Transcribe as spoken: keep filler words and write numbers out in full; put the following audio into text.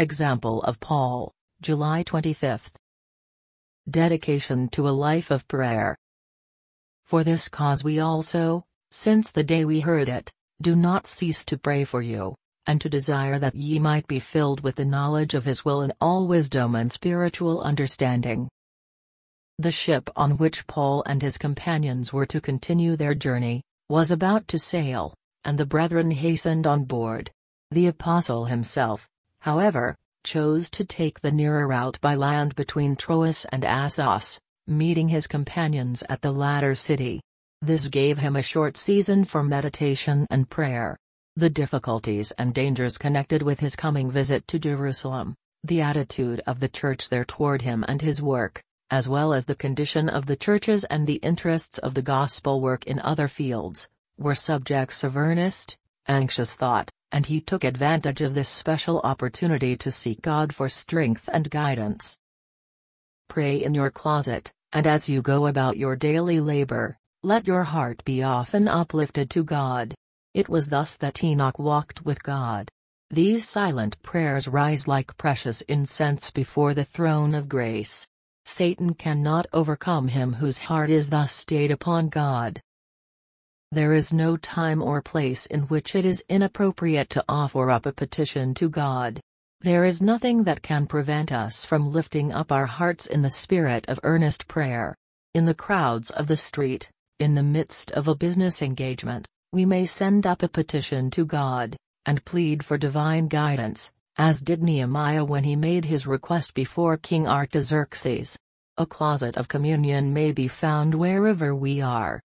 Example of Paul, July twenty-fifth. Dedication to a life of prayer. For this cause we also, since the day we heard it, do not cease to pray for you, and to desire that ye might be filled with the knowledge of His will in all wisdom and spiritual understanding. The ship on which Paul and his companions were to continue their journey, was about to sail, and the brethren hastened on board. The apostle himself, however, chose to take the nearer route by land between Troas and Assos, meeting his companions at the latter city. This gave him a short season for meditation and prayer. The difficulties and dangers connected with his coming visit to Jerusalem, the attitude of the church there toward him and his work, as well as the condition of the churches and the interests of the gospel work in other fields, were subjects of earnest, anxious thought, and he took advantage of this special opportunity to seek God for strength and guidance. Pray in your closet, and as you go about your daily labor, let your heart be often uplifted to God. It was thus that Enoch walked with God. These silent prayers rise like precious incense before the throne of grace. Satan cannot overcome him whose heart is thus stayed upon God. There is no time or place in which it is inappropriate to offer up a petition to God. There is nothing that can prevent us from lifting up our hearts in the spirit of earnest prayer. In the crowds of the street, in the midst of a business engagement, we may send up a petition to God, and plead for divine guidance, as did Nehemiah when he made his request before King Artaxerxes. A closet of communion may be found wherever we are,